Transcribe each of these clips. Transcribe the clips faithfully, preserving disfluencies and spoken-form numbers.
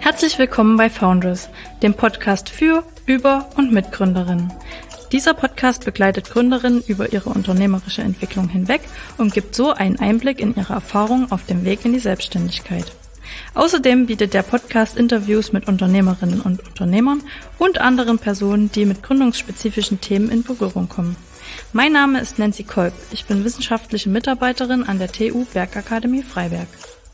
Herzlich willkommen bei Foundress, dem Podcast für, über und mit Gründerinnen. Dieser Podcast begleitet Gründerinnen über ihre unternehmerische Entwicklung hinweg und gibt so einen Einblick in ihre Erfahrungen auf dem Weg in die Selbstständigkeit. Außerdem bietet der Podcast Interviews mit Unternehmerinnen und Unternehmern und anderen Personen, die mit gründungsspezifischen Themen in Berührung kommen. Mein Name ist Nancy Kolb. Ich bin wissenschaftliche Mitarbeiterin an der T U Bergakademie Freiberg.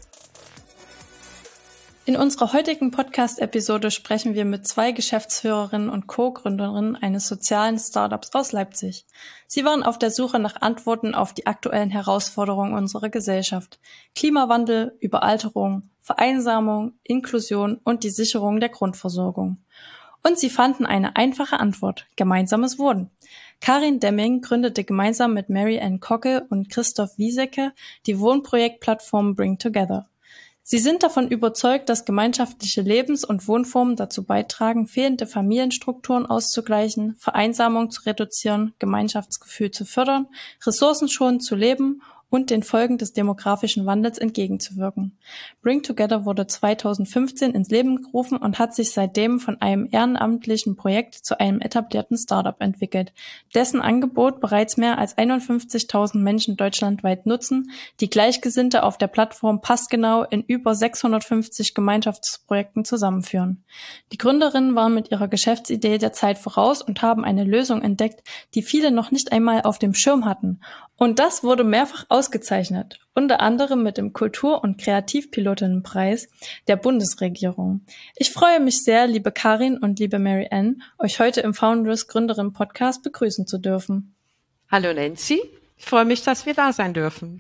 In unserer heutigen Podcast-Episode sprechen wir mit zwei Geschäftsführerinnen und Co-Gründerinnen eines sozialen Startups aus Leipzig. Sie waren auf der Suche nach Antworten auf die aktuellen Herausforderungen unserer Gesellschaft: Klimawandel, Überalterung, Vereinsamung, Inklusion und die Sicherung der Grundversorgung. Und sie fanden eine einfache Antwort: gemeinsames Wohnen. Karin Demming gründete gemeinsam mit Mary Ann Kocke und Christoph Wiesecke die Wohnprojektplattform Bring Together. Sie sind davon überzeugt, dass gemeinschaftliche Lebens- und Wohnformen dazu beitragen, fehlende Familienstrukturen auszugleichen, Vereinsamung zu reduzieren, Gemeinschaftsgefühl zu fördern, ressourcenschonend zu leben und den Folgen des demografischen Wandels entgegenzuwirken. Bring Together wurde zweitausendfünfzehn ins Leben gerufen und hat sich seitdem von einem ehrenamtlichen Projekt zu einem etablierten Startup entwickelt, dessen Angebot bereits mehr als einundfünfzigtausend Menschen deutschlandweit nutzen, die Gleichgesinnte auf der Plattform passgenau in über sechshundertfünfzig Gemeinschaftsprojekten zusammenführen. Die Gründerinnen waren mit ihrer Geschäftsidee der Zeit voraus und haben eine Lösung entdeckt, die viele noch nicht einmal auf dem Schirm hatten. Und das wurde mehrfach ausgezeichnet, unter anderem mit dem Kultur- und Kreativpilotinnenpreis der Bundesregierung. Ich freue mich sehr, liebe Karin und liebe Mary Ann, euch heute im Foundress Gründerin Podcast begrüßen zu dürfen. Hallo Nancy, ich freue mich, dass wir da sein dürfen.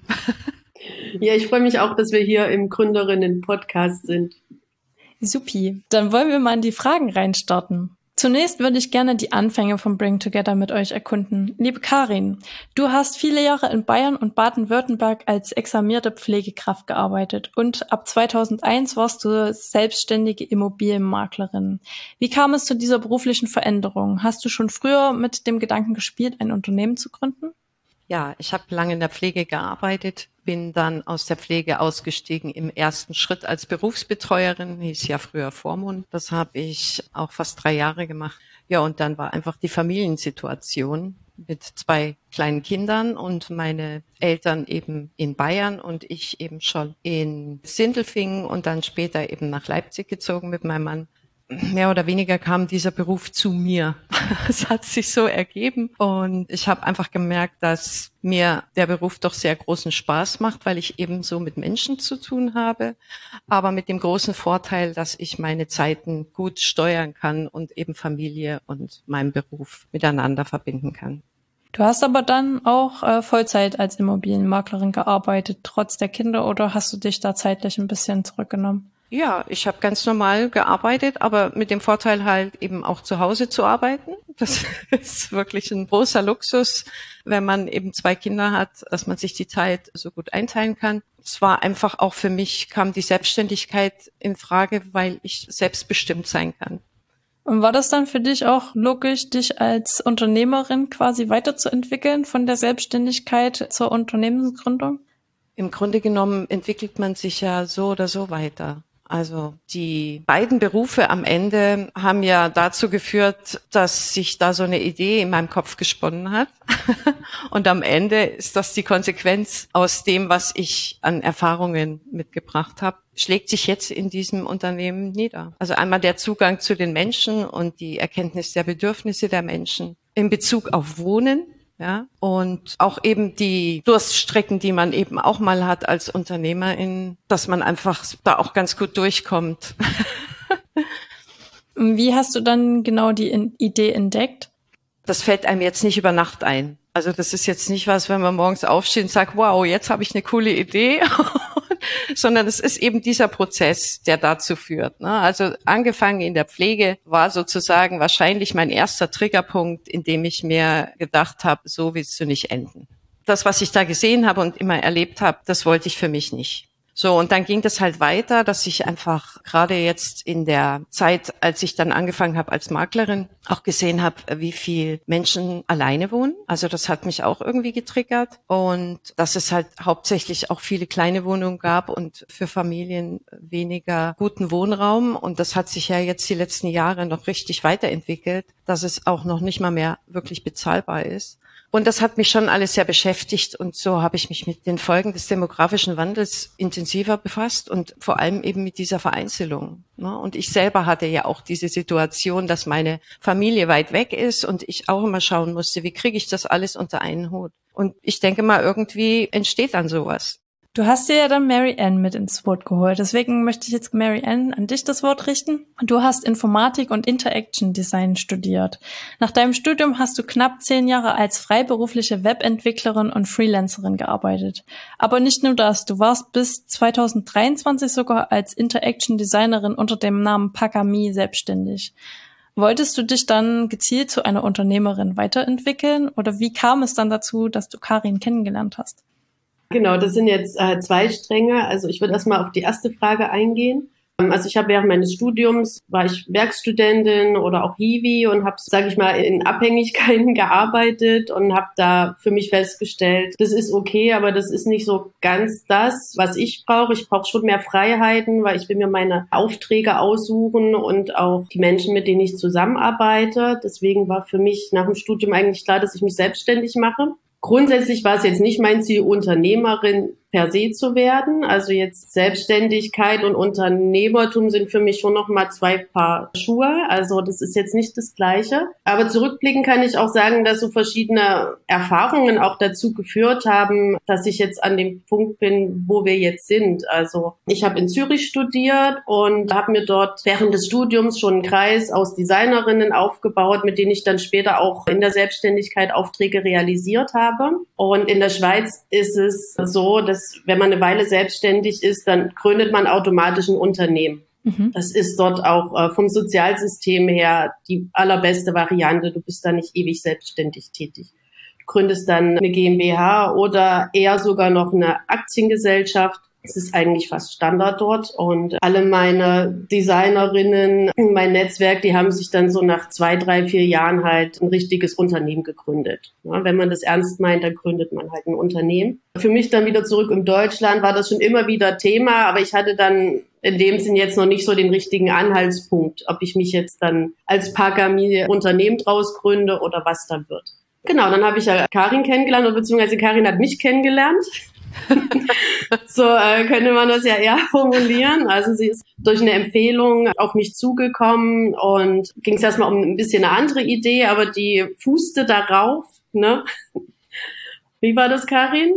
Ja, ich freue mich auch, dass wir hier im Gründerinnen Podcast sind. Supi, dann wollen wir mal in die Fragen reinstarten. Zunächst würde ich gerne die Anfänge von Bring Together mit euch erkunden. Liebe Karin, du hast viele Jahre in Bayern und Baden-Württemberg als examinierte Pflegekraft gearbeitet und ab zweitausendeins warst du selbstständige Immobilienmaklerin. Wie kam es zu dieser beruflichen Veränderung? Hast du schon früher mit dem Gedanken gespielt, ein Unternehmen zu gründen? Ja, ich habe lange in der Pflege gearbeitet, bin dann aus der Pflege ausgestiegen im ersten Schritt als Berufsbetreuerin, hieß ja früher Vormund. Das habe ich auch fast drei Jahre gemacht. Ja, und dann war einfach die Familiensituation mit zwei kleinen Kindern und meine Eltern eben in Bayern und ich eben schon in Sindelfingen und dann später eben nach Leipzig gezogen mit meinem Mann. Mehr oder weniger kam dieser Beruf zu mir. Es hat sich so ergeben und ich habe einfach gemerkt, dass mir der Beruf doch sehr großen Spaß macht, weil ich eben so mit Menschen zu tun habe, aber mit dem großen Vorteil, dass ich meine Zeiten gut steuern kann und eben Familie und meinen Beruf miteinander verbinden kann. Du hast aber dann auch äh, Vollzeit als Immobilienmaklerin gearbeitet, trotz der Kinder, oder hast du dich da zeitlich ein bisschen zurückgenommen? Ja, ich habe ganz normal gearbeitet, aber mit dem Vorteil halt eben auch zu Hause zu arbeiten. Das ist wirklich ein großer Luxus, wenn man eben zwei Kinder hat, dass man sich die Zeit so gut einteilen kann. Es war einfach auch für mich, kam die Selbstständigkeit in Frage, weil ich selbstbestimmt sein kann. Und war das dann für dich auch logisch, dich als Unternehmerin quasi weiterzuentwickeln von der Selbstständigkeit zur Unternehmensgründung? Im Grunde genommen entwickelt man sich ja so oder so weiter. Also die beiden Berufe am Ende haben ja dazu geführt, dass sich da so eine Idee in meinem Kopf gesponnen hat. Und am Ende ist das die Konsequenz aus dem, was ich an Erfahrungen mitgebracht habe, schlägt sich jetzt in diesem Unternehmen nieder. Also einmal der Zugang zu den Menschen und die Erkenntnis der Bedürfnisse der Menschen in Bezug auf Wohnen. Ja, und auch eben die Durststrecken, die man eben auch mal hat als Unternehmerin, dass man einfach da auch ganz gut durchkommt. Wie hast du dann genau die Idee entdeckt? Das fällt einem jetzt nicht über Nacht ein. Also das ist jetzt nicht was, wenn man morgens aufsteht und sagt, wow, jetzt habe ich eine coole Idee, sondern es ist eben dieser Prozess, der dazu führt. Ne? Also angefangen in der Pflege war sozusagen wahrscheinlich mein erster Triggerpunkt, in dem ich mir gedacht habe, so willst du nicht enden. Das, was ich da gesehen habe und immer erlebt habe, das wollte ich für mich nicht. So, und dann ging das halt weiter, dass ich einfach gerade jetzt in der Zeit, als ich dann angefangen habe als Maklerin, auch gesehen habe, wie viel Menschen alleine wohnen. Also das hat mich auch irgendwie getriggert. Und dass es halt hauptsächlich auch viele kleine Wohnungen gab und für Familien weniger guten Wohnraum. Und das hat sich ja jetzt die letzten Jahre noch richtig weiterentwickelt, dass es auch noch nicht mal mehr wirklich bezahlbar ist. Und das hat mich schon alles sehr beschäftigt und so habe ich mich mit den Folgen des demografischen Wandels intensiver befasst und vor allem eben mit dieser Vereinzelung. Und ich selber hatte ja auch diese Situation, dass meine Familie weit weg ist und ich auch immer schauen musste, wie kriege ich das alles unter einen Hut. Und ich denke mal, irgendwie entsteht dann sowas. Du hast dir ja dann Mary Ann mit ins Boot geholt. Deswegen möchte ich jetzt, Mary Ann, an dich das Wort richten. Du hast Informatik und Interaction Design studiert. Nach deinem Studium hast du knapp zehn Jahre als freiberufliche Webentwicklerin und Freelancerin gearbeitet. Aber nicht nur das, du warst bis zwanzig dreiundzwanzig sogar als Interaction Designerin unter dem Namen Pakami selbstständig. Wolltest du dich dann gezielt zu einer Unternehmerin weiterentwickeln oder wie kam es dann dazu, dass du Karin kennengelernt hast? Genau, das sind jetzt äh, zwei Stränge. Also ich würde erstmal auf die erste Frage eingehen. Ähm, also ich habe während meines Studiums, war ich Werkstudentin oder auch Hiwi und habe, sage ich mal, in Abhängigkeiten gearbeitet und habe da für mich festgestellt, das ist okay, aber das ist nicht so ganz das, was ich brauche. Ich brauche schon mehr Freiheiten, weil ich will mir meine Aufträge aussuchen und auch die Menschen, mit denen ich zusammenarbeite. Deswegen war für mich nach dem Studium eigentlich klar, dass ich mich selbstständig mache. Grundsätzlich war es jetzt nicht mein Ziel, Unternehmerin per se zu werden. Also jetzt Selbstständigkeit und Unternehmertum sind für mich schon nochmal zwei Paar Schuhe. Also das ist jetzt nicht das Gleiche. Aber zurückblickend kann ich auch sagen, dass so verschiedene Erfahrungen auch dazu geführt haben, dass ich jetzt an dem Punkt bin, wo wir jetzt sind. Also ich habe in Zürich studiert und habe mir dort während des Studiums schon einen Kreis aus Designerinnen aufgebaut, mit denen ich dann später auch in der Selbstständigkeit Aufträge realisiert habe. Und in der Schweiz ist es so, dass wenn man eine Weile selbstständig ist, dann gründet man automatisch ein Unternehmen. Mhm. Das ist dort auch äh, vom Sozialsystem her die allerbeste Variante. Du bist da nicht ewig selbstständig tätig. Du gründest dann eine GmbH oder eher sogar noch eine Aktiengesellschaft. Es ist eigentlich fast Standard dort und alle meine Designerinnen, mein Netzwerk, die haben sich dann so nach zwei, drei, vier Jahren halt ein richtiges Unternehmen gegründet. Ja, wenn man das ernst meint, dann gründet man halt ein Unternehmen. Für mich dann wieder zurück in Deutschland war das schon immer wieder Thema, aber ich hatte dann in dem Sinn jetzt noch nicht so den richtigen Anhaltspunkt, ob ich mich jetzt dann als Pakami Unternehmen draus gründe oder was dann wird. Genau, dann habe ich ja Karin kennengelernt, oder beziehungsweise Karin hat mich kennengelernt. So äh, könnte man das ja eher formulieren. Also sie ist durch eine Empfehlung auf mich zugekommen und ging es erstmal um ein bisschen eine andere Idee, aber die fußte darauf, ne? Wie war das, Karin?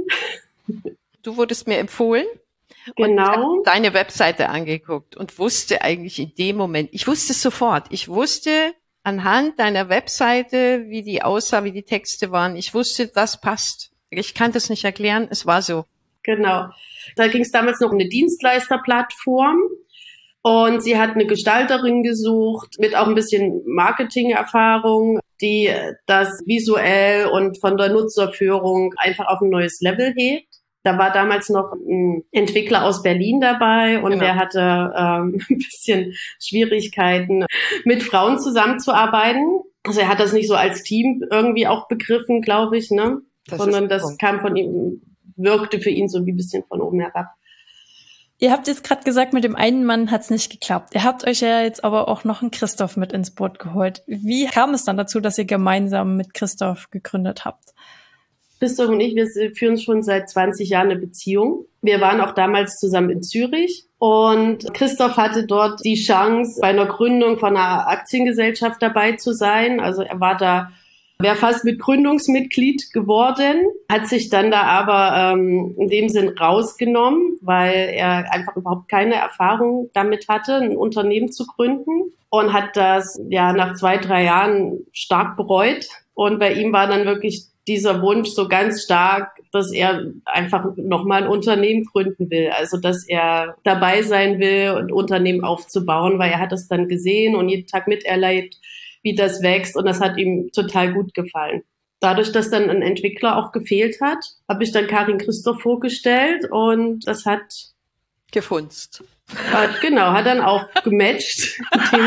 Du wurdest mir empfohlen. Genau. Und ich habe deine Webseite angeguckt und wusste eigentlich in dem Moment, ich wusste es sofort, ich wusste anhand deiner Webseite, wie die aussah, wie die Texte waren, ich wusste, das passt. Ich kann das nicht erklären, es war so. Genau. Da ging es damals noch um eine Dienstleisterplattform und sie hat eine Gestalterin gesucht mit auch ein bisschen Marketingerfahrung, die das visuell und von der Nutzerführung einfach auf ein neues Level hebt. Da war damals noch ein Entwickler aus Berlin dabei und genau. Der hatte ähm, ein bisschen Schwierigkeiten, mit Frauen zusammenzuarbeiten. Also er hat das nicht so als Team irgendwie auch begriffen, glaube ich, ne? Das sondern das Punkt. Kam von ihm, wirkte für ihn so wie ein bisschen von oben herab. Ihr habt jetzt gerade gesagt, mit dem einen Mann hat's nicht geklappt. Ihr habt euch ja jetzt aber auch noch einen Christoph mit ins Boot geholt. Wie kam es dann dazu, dass ihr gemeinsam mit Christoph gegründet habt? Christoph und ich, wir führen schon seit zwanzig Jahren eine Beziehung. Wir waren auch damals zusammen in Zürich und Christoph hatte dort die Chance, bei einer Gründung von einer Aktiengesellschaft dabei zu sein. Also er war da wäre fast mit Gründungsmitglied geworden, hat sich dann da aber ähm, in dem Sinn rausgenommen, weil er einfach überhaupt keine Erfahrung damit hatte, ein Unternehmen zu gründen und hat das ja nach zwei, drei Jahren stark bereut. Und bei ihm war dann wirklich dieser Wunsch so ganz stark, dass er einfach nochmal ein Unternehmen gründen will. Also dass er dabei sein will, ein Unternehmen aufzubauen, weil er hat es dann gesehen und jeden Tag miterlebt, wie das wächst und das hat ihm total gut gefallen. Dadurch, dass dann ein Entwickler auch gefehlt hat, habe ich dann Karin Christoph vorgestellt und das hat gefunzt. Ja, genau, hat dann auch gematcht.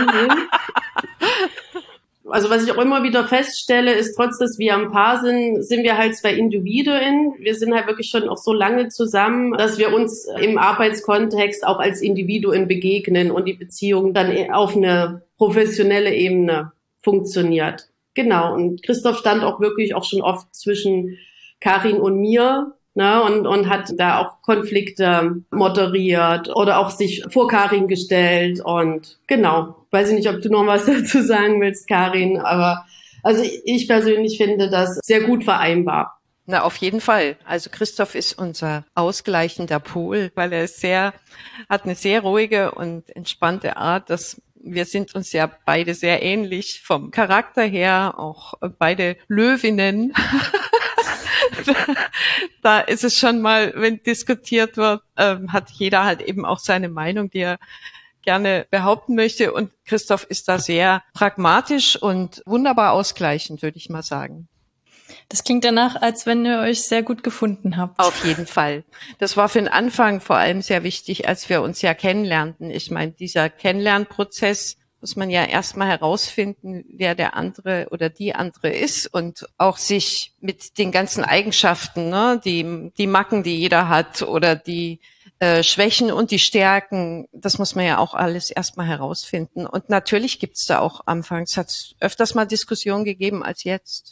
Also was ich auch immer wieder feststelle, ist, trotz dass wir ein Paar sind, sind wir halt zwei Individuen. Wir sind halt wirklich schon auch so lange zusammen, dass wir uns im Arbeitskontext auch als Individuen begegnen und die Beziehung dann auf eine professionelle Ebene funktioniert. Genau, und Christoph stand auch wirklich auch schon oft zwischen Karin und mir, ne, und, und hat da auch Konflikte moderiert oder auch sich vor Karin gestellt und genau. Weiß ich nicht, ob du noch was dazu sagen willst, Karin, aber also ich persönlich finde das sehr gut vereinbar. Na, auf jeden Fall. Also Christoph ist unser ausgleichender Pol, weil er ist sehr, hat eine sehr ruhige und entspannte Art. Dass wir sind uns ja beide sehr ähnlich vom Charakter her, auch beide Löwinnen. Da ist es schon mal, wenn diskutiert wird, ähm, hat jeder halt eben auch seine Meinung, die er gerne behaupten möchte. Und Christoph ist da sehr pragmatisch und wunderbar ausgleichend, würde ich mal sagen. Das klingt danach, als wenn ihr euch sehr gut gefunden habt. Auf jeden Fall. Das war für den Anfang vor allem sehr wichtig, als wir uns ja kennenlernten. Ich meine, dieser Kennenlernprozess muss man ja erstmal herausfinden, wer der andere oder die andere ist und auch sich mit den ganzen Eigenschaften, ne, die, die Macken, die jeder hat oder die äh, Schwächen und die Stärken, das muss man ja auch alles erstmal herausfinden. Und natürlich gibt's da auch anfangs, hat es öfters mal Diskussionen gegeben als jetzt.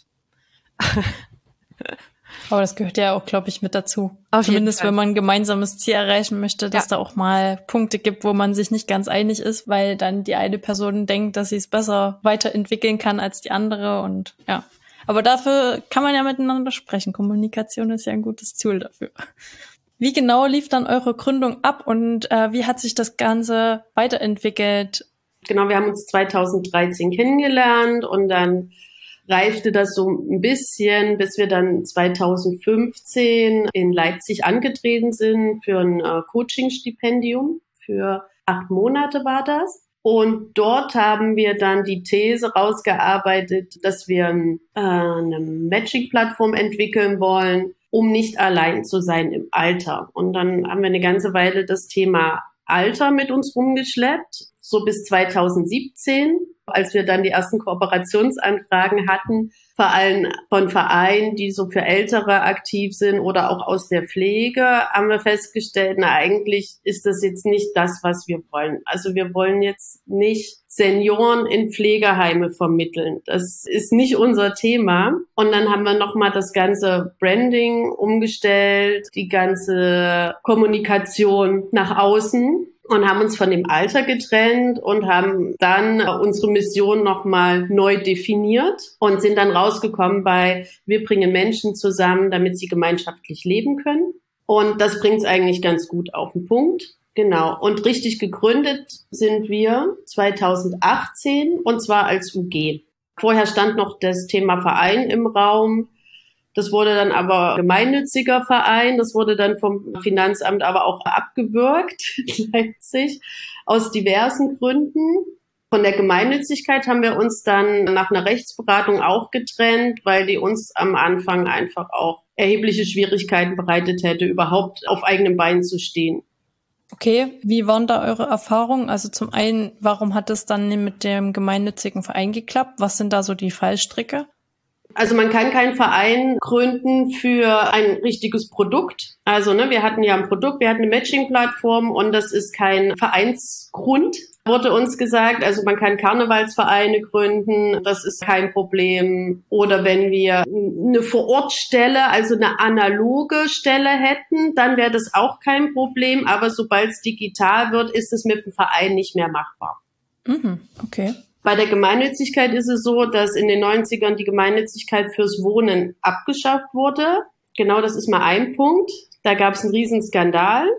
Aber das gehört ja auch, glaube ich, mit dazu. Auf Zumindest, wenn man ein gemeinsames Ziel erreichen möchte, dass ja. da auch mal Punkte gibt, wo man sich nicht ganz einig ist, weil dann die eine Person denkt, dass sie es besser weiterentwickeln kann als die andere und ja. Aber dafür kann man ja miteinander sprechen. Kommunikation ist ja ein gutes Tool dafür. Wie genau lief dann eure Gründung ab und äh, wie hat sich das Ganze weiterentwickelt? Genau, wir haben uns zweitausenddreizehn kennengelernt und dann reifte das so ein bisschen, bis wir dann zweitausendfünfzehn in Leipzig angetreten sind für ein äh, Coaching-Stipendium. Für acht Monate war das. Und dort haben wir dann die These rausgearbeitet, dass wir äh, eine Matching-Plattform entwickeln wollen, um nicht allein zu sein im Alter. Und dann haben wir eine ganze Weile das Thema Alter mit uns rumgeschleppt, so bis zweitausendsiebzehn, als wir dann die ersten Kooperationsanfragen hatten, vor allem von Vereinen, die so für Ältere aktiv sind oder auch aus der Pflege, haben wir festgestellt, na eigentlich ist das jetzt nicht das, was wir wollen. Also wir wollen jetzt nicht Senioren in Pflegeheime vermitteln. Das ist nicht unser Thema. Und dann haben wir nochmal das ganze Branding umgestellt, die ganze Kommunikation nach außen. Und haben uns von dem Alter getrennt und haben dann unsere Mission nochmal neu definiert und sind dann rausgekommen bei, wir bringen Menschen zusammen, damit sie gemeinschaftlich leben können. Und das bringt es eigentlich ganz gut auf den Punkt. Genau. Und richtig gegründet sind wir zweitausendachtzehn und zwar als U G. Vorher stand noch das Thema Verein im Raum. Das wurde dann aber gemeinnütziger Verein. Das wurde dann vom Finanzamt aber auch abgewürgt in Leipzig aus diversen Gründen. Von der Gemeinnützigkeit haben wir uns dann nach einer Rechtsberatung auch getrennt, weil die uns am Anfang einfach auch erhebliche Schwierigkeiten bereitet hätte, überhaupt auf eigenen Beinen zu stehen. Okay, wie waren da eure Erfahrungen? Also zum einen, warum hat es dann mit dem gemeinnützigen Verein geklappt? Was sind da so die Fallstricke? Also man kann keinen Verein gründen für ein richtiges Produkt. Also ne, wir hatten ja ein Produkt, wir hatten eine Matching-Plattform und das ist kein Vereinsgrund, wurde uns gesagt. Also man kann Karnevalsvereine gründen, das ist kein Problem. Oder wenn wir eine Vorortstelle, also eine analoge Stelle hätten, dann wäre das auch kein Problem. Aber sobald es digital wird, ist es mit dem Verein nicht mehr machbar. Mhm, okay. Bei der Gemeinnützigkeit ist es so, dass in den neunzigern die Gemeinnützigkeit fürs Wohnen abgeschafft wurde. Genau, das ist mal ein Punkt. Da gab es einen riesen Skandal.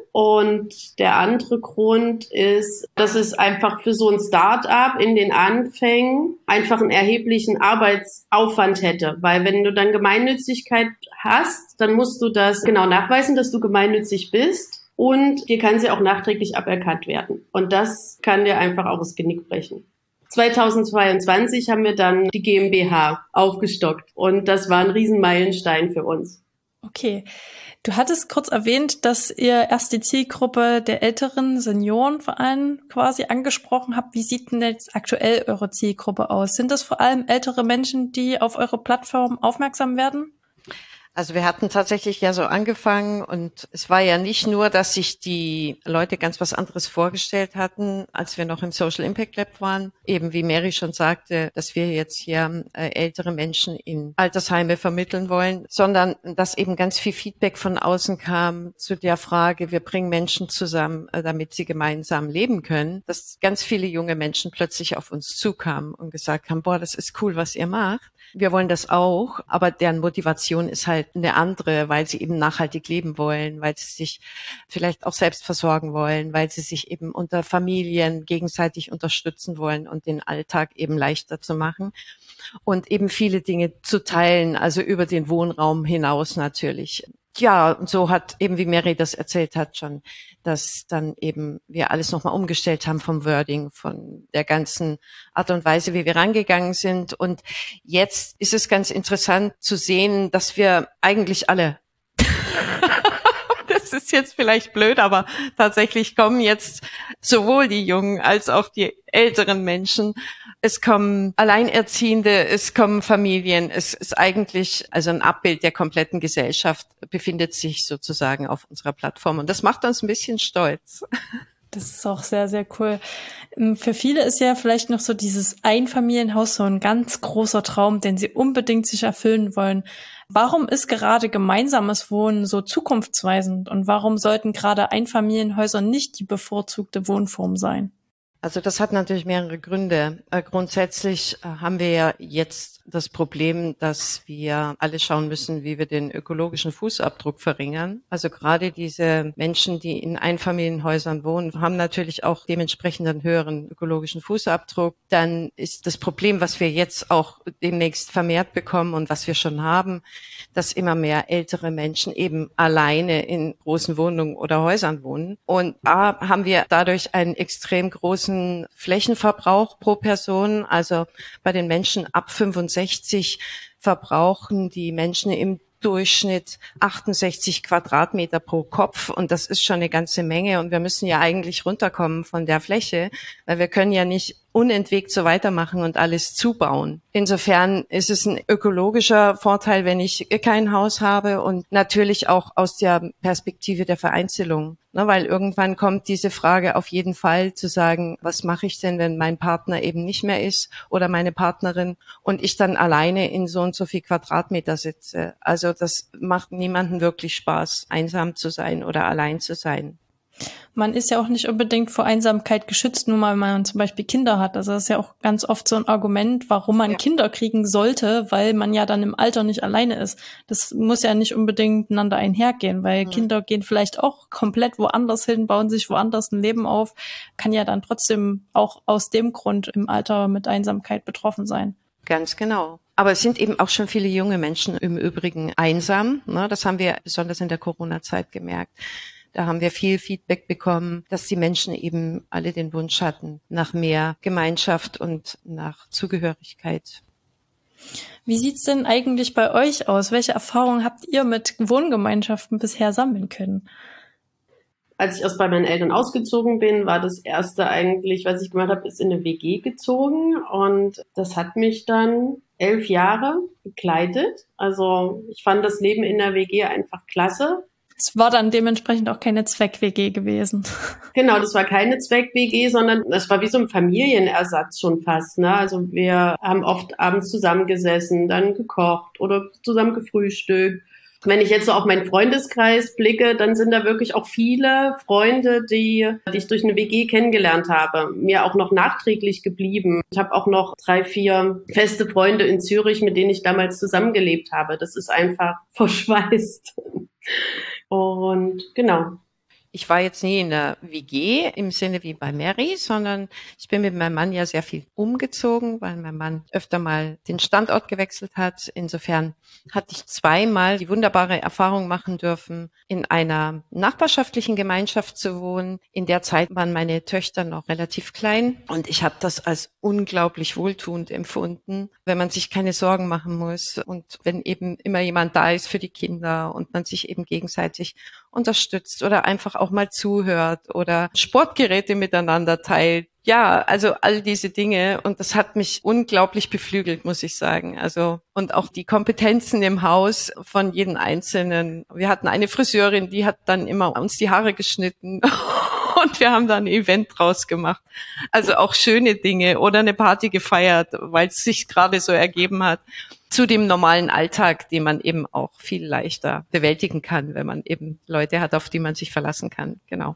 Und der andere Grund ist, dass es einfach für so ein Start-up in den Anfängen einfach einen erheblichen Arbeitsaufwand hätte. Weil wenn du dann Gemeinnützigkeit hast, dann musst du das genau nachweisen, dass du gemeinnützig bist. Und dir kann sie auch nachträglich aberkannt werden. Und das kann dir einfach auch das Genick brechen. zweitausendzweiundzwanzig haben wir dann die GmbH aufgestockt und das war ein Riesenmeilenstein für uns. Okay. Du hattest kurz erwähnt, dass ihr erst die Zielgruppe der älteren Senioren vor allem quasi angesprochen habt. Wie sieht denn jetzt aktuell eure Zielgruppe aus? Sind das vor allem ältere Menschen, die auf eure Plattform aufmerksam werden? Also wir hatten tatsächlich ja so angefangen und es war ja nicht nur, dass sich die Leute ganz was anderes vorgestellt hatten, als wir noch im Social Impact Lab waren. Eben wie Mary schon sagte, dass wir jetzt hier äh, ältere Menschen in Altersheime vermitteln wollen, sondern dass eben ganz viel Feedback von außen kam zu der Frage, wir bringen Menschen zusammen, äh, damit sie gemeinsam leben können, dass ganz viele junge Menschen plötzlich auf uns zukamen und gesagt haben, boah, das ist cool, was ihr macht. Wir wollen das auch, aber deren Motivation ist halt eine andere, weil sie eben nachhaltig leben wollen, weil sie sich vielleicht auch selbst versorgen wollen, weil sie sich eben unter Familien gegenseitig unterstützen wollen und den Alltag eben leichter zu machen und eben viele Dinge zu teilen, also über den Wohnraum hinaus natürlich. Ja, und so hat eben, wie Mary das erzählt hat schon, dass dann eben wir alles nochmal umgestellt haben vom Wording, von der ganzen Art und Weise, wie wir rangegangen sind. Und jetzt ist es ganz interessant zu sehen, dass wir eigentlich alle, das ist jetzt vielleicht blöd, aber tatsächlich kommen jetzt sowohl die Jungen als auch die älteren Menschen. Es kommen Alleinerziehende, es kommen Familien. Es ist eigentlich also ein Abbild der kompletten Gesellschaft, befindet sich sozusagen auf unserer Plattform. Und das macht uns ein bisschen stolz. Das ist auch sehr, sehr cool. Für viele ist ja vielleicht noch so dieses Einfamilienhaus so ein ganz großer Traum, den sie unbedingt sich erfüllen wollen. Warum ist gerade gemeinsames Wohnen so zukunftsweisend und warum sollten gerade Einfamilienhäuser nicht die bevorzugte Wohnform sein? Also das hat natürlich mehrere Gründe. Äh, grundsätzlich äh, haben wir ja jetzt das Problem, dass wir alle schauen müssen, wie wir den ökologischen Fußabdruck verringern. Also gerade diese Menschen, die in Einfamilienhäusern wohnen, haben natürlich auch dementsprechend einen höheren ökologischen Fußabdruck. Dann ist das Problem, was wir jetzt auch demnächst vermehrt bekommen und was wir schon haben, dass immer mehr ältere Menschen eben alleine in großen Wohnungen oder Häusern wohnen. Und A, haben wir dadurch einen extrem großen Flächenverbrauch pro Person. Also bei den Menschen ab fünfundsechzig verbrauchen die Menschen im Durchschnitt achtundsechzig Quadratmeter pro Kopf und das ist schon eine ganze Menge und wir müssen ja eigentlich runterkommen von der Fläche, weil wir können ja nicht unentwegt so weitermachen und alles zubauen. Insofern ist es ein ökologischer Vorteil, wenn ich kein Haus habe und natürlich auch aus der Perspektive der Vereinzelung, ne, weil irgendwann kommt diese Frage auf jeden Fall zu sagen, was mache ich denn, wenn mein Partner eben nicht mehr ist oder meine Partnerin und ich dann alleine in so und so viel Quadratmeter sitze. Also das macht niemandem wirklich Spaß, einsam zu sein oder allein zu sein. Man ist ja auch nicht unbedingt vor Einsamkeit geschützt, nur weil man zum Beispiel Kinder hat. Also das ist ja auch ganz oft so ein Argument, warum man ja. Kinder kriegen sollte, weil man ja dann im Alter nicht alleine ist. Das muss ja nicht unbedingt miteinander einhergehen, weil mhm. Kinder gehen vielleicht auch komplett woanders hin, bauen sich woanders ein Leben auf, kann ja dann trotzdem auch aus dem Grund im Alter mit Einsamkeit betroffen sein. Ganz genau. Aber es sind eben auch schon viele junge Menschen im Übrigen einsam. Ne? Das haben wir besonders in der Corona-Zeit gemerkt. Da haben wir viel Feedback bekommen, dass die Menschen eben alle den Wunsch hatten nach mehr Gemeinschaft und nach Zugehörigkeit. Wie sieht's denn eigentlich bei euch aus? Welche Erfahrungen habt ihr mit Wohngemeinschaften bisher sammeln können? Als ich erst bei meinen Eltern ausgezogen bin, war das erste eigentlich, was ich gemacht habe, ist in eine W G gezogen und das hat mich dann elf Jahre begleitet. Also ich fand das Leben in der W G einfach klasse. Es war dann dementsprechend auch keine Zweck-W G gewesen. Genau, das war keine Zweck-W G, sondern das war wie so ein Familienersatz schon fast. Ne? Also wir haben oft abends zusammengesessen, dann gekocht oder zusammen gefrühstückt. Wenn ich jetzt so auf meinen Freundeskreis blicke, dann sind da wirklich auch viele Freunde, die, die ich durch eine W G kennengelernt habe, mir auch noch nachträglich geblieben. Ich habe auch noch drei, vier feste Freunde in Zürich, mit denen ich damals zusammengelebt habe. Das ist einfach verschweißt. Und genau. ich war jetzt nie in der W G im Sinne wie bei Mary, sondern ich bin mit meinem Mann ja sehr viel umgezogen, weil mein Mann öfter mal den Standort gewechselt hat. Insofern hatte ich zweimal die wunderbare Erfahrung machen dürfen, in einer nachbarschaftlichen Gemeinschaft zu wohnen. In der Zeit waren meine Töchter noch relativ klein und ich habe das als unglaublich wohltuend empfunden, wenn man sich keine Sorgen machen muss und wenn eben immer jemand da ist für die Kinder und man sich eben gegenseitig unterstützt oder einfach auch mal zuhört oder Sportgeräte miteinander teilt. Ja, also all diese Dinge. Und das hat mich unglaublich beflügelt, muss ich sagen. Also, und auch die Kompetenzen im Haus von jedem Einzelnen. Wir hatten eine Friseurin, die hat dann immer uns die Haare geschnitten. Und wir haben da ein Event draus gemacht. Also auch schöne Dinge oder eine Party gefeiert, weil es sich gerade so ergeben hat. Zu dem normalen Alltag, den man eben auch viel leichter bewältigen kann, wenn man eben Leute hat, auf die man sich verlassen kann. Genau.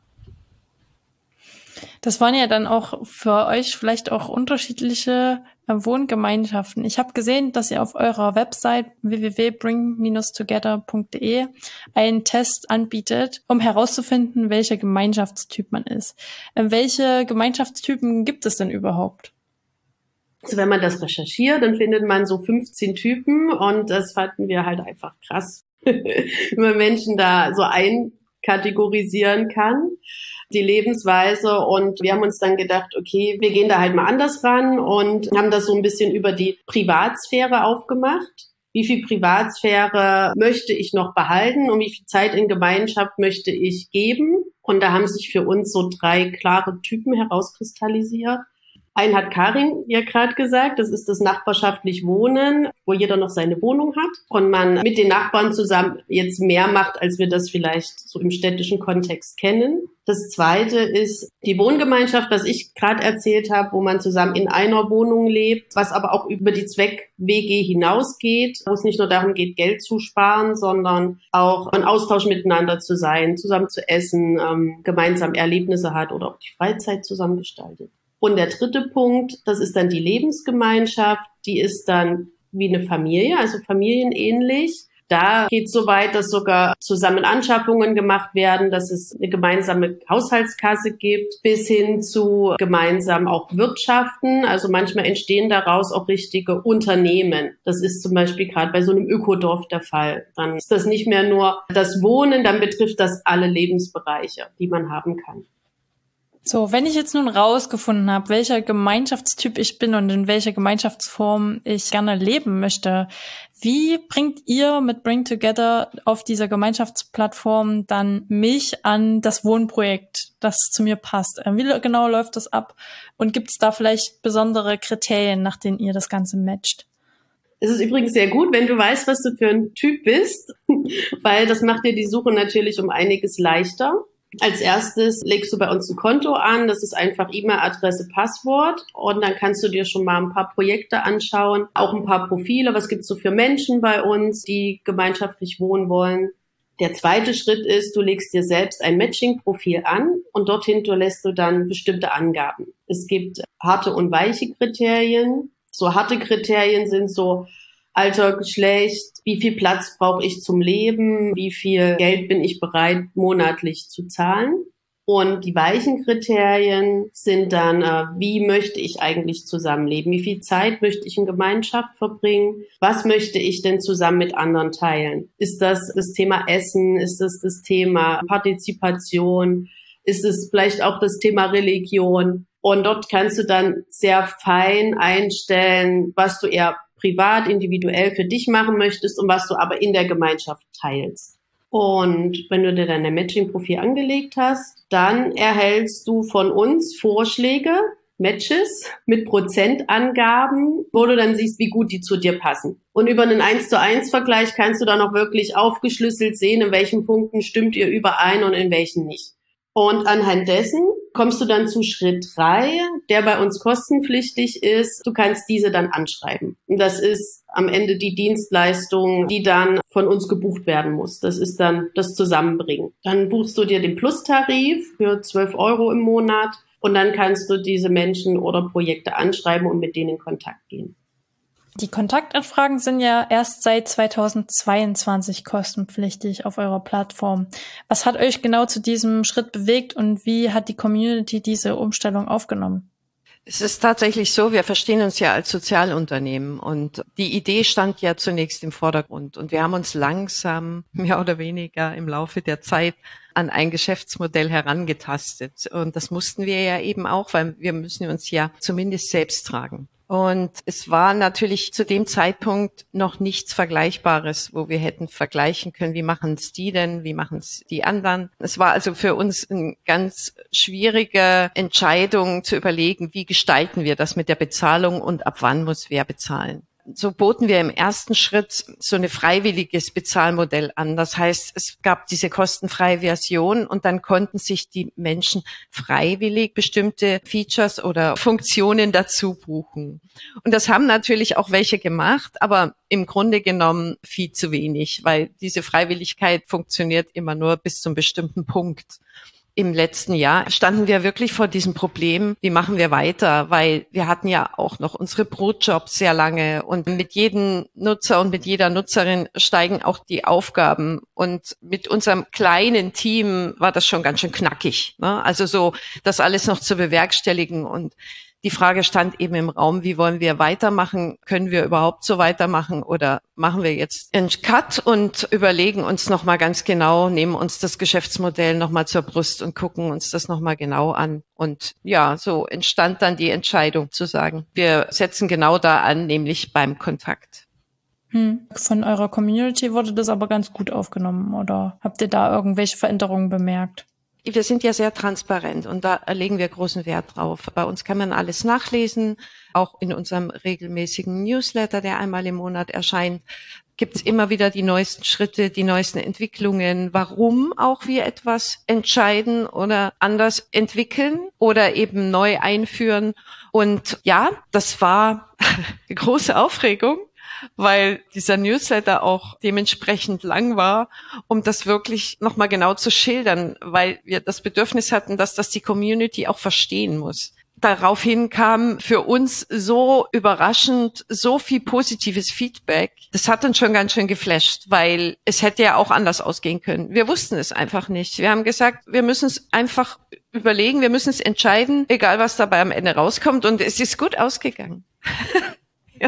Das waren ja dann auch für euch vielleicht auch unterschiedliche äh, Wohngemeinschaften. Ich habe gesehen, dass ihr auf eurer Website w w w punkt bring together punkt d e einen Test anbietet, um herauszufinden, welcher Gemeinschaftstyp man ist. Äh, welche Gemeinschaftstypen gibt es denn überhaupt? Also wenn man das recherchiert, dann findet man so fünfzehn Typen und das fanden wir halt einfach krass, wie man Menschen da so einkategorisieren kann, die Lebensweise. Und wir haben uns dann gedacht, okay, wir gehen da halt mal anders ran und haben das so ein bisschen über die Privatsphäre aufgemacht. Wie viel Privatsphäre möchte ich noch behalten und wie viel Zeit in Gemeinschaft möchte ich geben? Und da haben sich für uns so drei klare Typen herauskristallisiert. Einen hat Karin ja gerade gesagt, das ist das nachbarschaftlich Wohnen, wo jeder noch seine Wohnung hat und man mit den Nachbarn zusammen jetzt mehr macht, als wir das vielleicht so im städtischen Kontext kennen. Das zweite ist die Wohngemeinschaft, was ich gerade erzählt habe, wo man zusammen in einer Wohnung lebt, was aber auch über die Zweck-W G hinausgeht, wo es nicht nur darum geht, Geld zu sparen, sondern auch ein Austausch miteinander zu sein, zusammen zu essen, ähm, gemeinsam Erlebnisse hat oder auch die Freizeit zusammen gestaltet. Und der dritte Punkt, das ist dann die Lebensgemeinschaft, die ist dann wie eine Familie, also familienähnlich. Da geht es so weit, dass sogar zusammen Anschaffungen gemacht werden, dass es eine gemeinsame Haushaltskasse gibt, bis hin zu gemeinsam auch Wirtschaften. Also manchmal entstehen daraus auch richtige Unternehmen. Das ist zum Beispiel gerade bei so einem Ökodorf der Fall. Dann ist das nicht mehr nur das Wohnen, dann betrifft das alle Lebensbereiche, die man haben kann. So, wenn ich jetzt nun rausgefunden habe, welcher Gemeinschaftstyp ich bin und in welcher Gemeinschaftsform ich gerne leben möchte, wie bringt ihr mit Bring Together auf dieser Gemeinschaftsplattform dann mich an das Wohnprojekt, das zu mir passt? Wie genau läuft das ab? Und gibt es da vielleicht besondere Kriterien, nach denen ihr das Ganze matcht? Es ist übrigens sehr gut, wenn du weißt, was du für ein Typ bist, weil das macht dir die Suche natürlich um einiges leichter. Als erstes legst du bei uns ein Konto an, das ist einfach E-Mail, Adresse, Passwort und dann kannst du dir schon mal ein paar Projekte anschauen, auch ein paar Profile, was gibt's so für Menschen bei uns, die gemeinschaftlich wohnen wollen. Der zweite Schritt ist, du legst dir selbst ein Matching-Profil an und dort hinterlässt du dann bestimmte Angaben. Es gibt harte und weiche Kriterien. So harte Kriterien sind so Alter, Geschlecht, wie viel Platz brauche ich zum Leben, wie viel Geld bin ich bereit, monatlich zu zahlen. Und die weichen Kriterien sind dann, äh, wie möchte ich eigentlich zusammenleben, wie viel Zeit möchte ich in Gemeinschaft verbringen, was möchte ich denn zusammen mit anderen teilen. Ist das das Thema Essen, ist das das Thema Partizipation, ist es vielleicht auch das Thema Religion. Und dort kannst du dann sehr fein einstellen, was du eher privat, individuell für dich machen möchtest und was du aber in der Gemeinschaft teilst. Und wenn du dir dein Matching-Profil angelegt hast, dann erhältst du von uns Vorschläge, Matches mit Prozentangaben, wo du dann siehst, wie gut die zu dir passen. Und über einen eins zu eins Vergleich kannst du dann auch wirklich aufgeschlüsselt sehen, in welchen Punkten stimmt ihr überein und in welchen nicht. Und anhand dessen kommst du dann zu Schritt drei, der bei uns kostenpflichtig ist. Du kannst diese dann anschreiben. Und das ist am Ende die Dienstleistung, die dann von uns gebucht werden muss. Das ist dann das Zusammenbringen. Dann buchst du dir den Plus-Tarif für zwölf Euro im Monat und dann kannst du diese Menschen oder Projekte anschreiben und mit denen in Kontakt gehen. Die Kontaktanfragen sind ja erst seit zweitausendzweiundzwanzig kostenpflichtig auf eurer Plattform. Was hat euch genau zu diesem Schritt bewegt und wie hat die Community diese Umstellung aufgenommen? Es ist tatsächlich so, wir verstehen uns ja als Sozialunternehmen und die Idee stand ja zunächst im Vordergrund und wir haben uns langsam, mehr oder weniger im Laufe der Zeit an ein Geschäftsmodell herangetastet und das mussten wir ja eben auch, weil wir müssen uns ja zumindest selbst tragen. Und es war natürlich zu dem Zeitpunkt noch nichts Vergleichbares, wo wir hätten vergleichen können, wie machen es die denn, wie machen es die anderen. Es war also für uns eine ganz schwierige Entscheidung zu überlegen, wie gestalten wir das mit der Bezahlung und ab wann muss wer bezahlen. So boten wir im ersten Schritt so ein freiwilliges Bezahlmodell an. Das heißt, es gab diese kostenfreie Version und dann konnten sich die Menschen freiwillig bestimmte Features oder Funktionen dazu buchen. Und das haben natürlich auch welche gemacht, aber im Grunde genommen viel zu wenig, weil diese Freiwilligkeit funktioniert immer nur bis zum bestimmten Punkt. Im letzten Jahr standen wir wirklich vor diesem Problem, wie machen wir weiter, weil wir hatten ja auch noch unsere Brotjobs sehr lange und mit jedem Nutzer und mit jeder Nutzerin steigen auch die Aufgaben und mit unserem kleinen Team war das schon ganz schön knackig, ne? Also so das alles noch zu bewerkstelligen und die Frage stand eben im Raum, wie wollen wir weitermachen? Können wir überhaupt so weitermachen oder machen wir jetzt einen Cut und überlegen uns nochmal ganz genau, nehmen uns das Geschäftsmodell nochmal zur Brust und gucken uns das nochmal genau an. Und ja, so entstand dann die Entscheidung zu sagen, wir setzen genau da an, nämlich beim Kontakt. Hm. Von eurer Community wurde das aber ganz gut aufgenommen oder habt ihr da irgendwelche Veränderungen bemerkt? Wir sind ja sehr transparent und da legen wir großen Wert drauf. Bei uns kann man alles nachlesen, auch in unserem regelmäßigen Newsletter, der einmal im Monat erscheint, gibt's immer wieder die neuesten Schritte, die neuesten Entwicklungen, warum auch wir etwas entscheiden oder anders entwickeln oder eben neu einführen. Und ja, das war eine große Aufregung, weil dieser Newsletter auch dementsprechend lang war, um das wirklich nochmal genau zu schildern, weil wir das Bedürfnis hatten, dass das die Community auch verstehen muss. Daraufhin kam für uns so überraschend so viel positives Feedback. Das hat uns schon ganz schön geflasht, weil es hätte ja auch anders ausgehen können. Wir wussten es einfach nicht. Wir haben gesagt, wir müssen es einfach überlegen, wir müssen es entscheiden, egal was dabei am Ende rauskommt. Und es ist gut ausgegangen. Ja.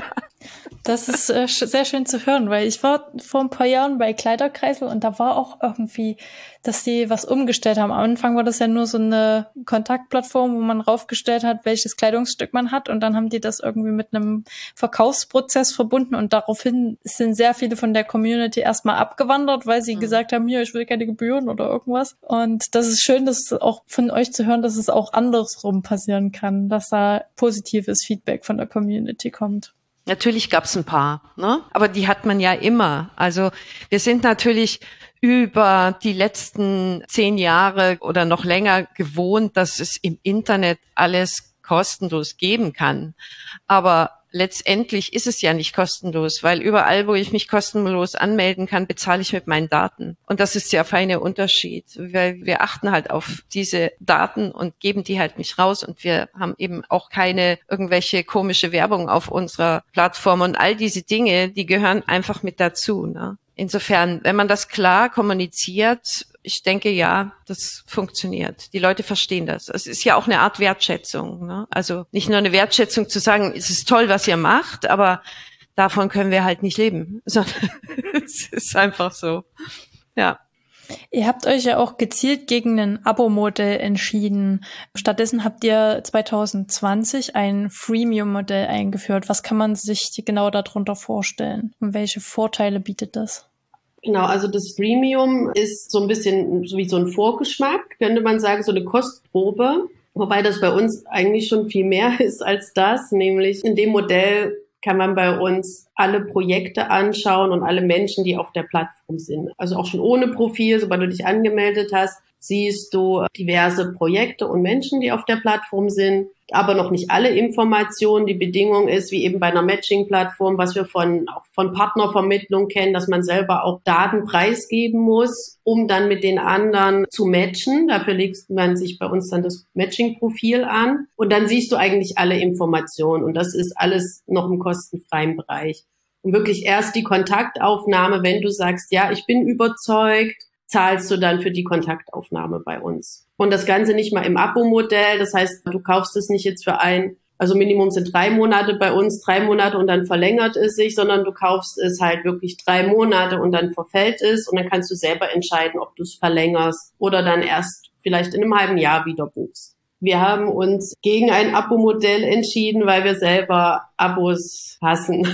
Das ist äh, sehr schön zu hören, weil ich war vor ein paar Jahren bei Kleiderkreisel und da war auch irgendwie, dass die was umgestellt haben. Am Anfang war das ja nur so eine Kontaktplattform, wo man raufgestellt hat, welches Kleidungsstück man hat und dann haben die das irgendwie mit einem Verkaufsprozess verbunden und daraufhin sind sehr viele von der Community erstmal abgewandert, weil sie mhm. gesagt haben, hier, ich will keine Gebühren oder irgendwas. Und das ist schön, das auch von euch zu hören, dass es auch andersrum passieren kann, dass da positives Feedback von der Community kommt. Natürlich gab's ein paar, ne? Aber die hat man ja immer. Also wir sind natürlich über die letzten zehn Jahre oder noch länger gewohnt, dass es im Internet alles kostenlos geben kann. Aber letztendlich ist es ja nicht kostenlos, weil überall, wo ich mich kostenlos anmelden kann, bezahle ich mit meinen Daten. Und das ist der feine Unterschied, weil wir achten halt auf diese Daten und geben die halt nicht raus. Und wir haben eben auch keine irgendwelche komische Werbung auf unserer Plattform. Und all diese Dinge, die gehören einfach mit dazu, ne? Insofern, wenn man das klar kommuniziert, ich denke, ja, das funktioniert. Die Leute verstehen das. Es ist ja auch eine Art Wertschätzung, ne? Also nicht nur eine Wertschätzung zu sagen, es ist toll, was ihr macht, aber davon können wir halt nicht leben, sondern es ist einfach so, ja. Ihr habt euch ja auch gezielt gegen ein Abo-Modell entschieden. Stattdessen habt ihr zwanzig zwanzig ein Freemium-Modell eingeführt. Was kann man sich genau darunter vorstellen? Und welche Vorteile bietet das? Genau, also das Freemium ist so ein bisschen wie so ein Vorgeschmack, könnte man sagen, so eine Kostprobe. Wobei das bei uns eigentlich schon viel mehr ist als das, nämlich in dem Modell kann man bei uns alle Projekte anschauen und alle Menschen, die auf der Plattform sind. Also auch schon ohne Profil, sobald du dich angemeldet hast, siehst du diverse Projekte und Menschen, die auf der Plattform sind. aber noch nicht alle Informationen. Die Bedingung ist, wie eben bei einer Matching-Plattform, was wir von, auch von Partnervermittlung kennen, dass man selber auch Daten preisgeben muss, um dann mit den anderen zu matchen. Dafür legt man sich bei uns dann das Matching-Profil an und dann siehst du eigentlich alle Informationen und das ist alles noch im kostenfreien Bereich. Und wirklich erst die Kontaktaufnahme, wenn du sagst, ja, ich bin überzeugt, zahlst du dann für die Kontaktaufnahme bei uns. Und das Ganze nicht mal im Abo-Modell, das heißt, du kaufst es nicht jetzt für ein, also Minimum sind drei Monate bei uns, drei Monate und dann verlängert es sich, sondern du kaufst es halt wirklich drei Monate und dann verfällt es und dann kannst du selber entscheiden, ob du es verlängerst oder dann erst vielleicht in einem halben Jahr wieder buchst. Wir haben uns gegen ein Abo-Modell entschieden, weil wir selber Abos hassen.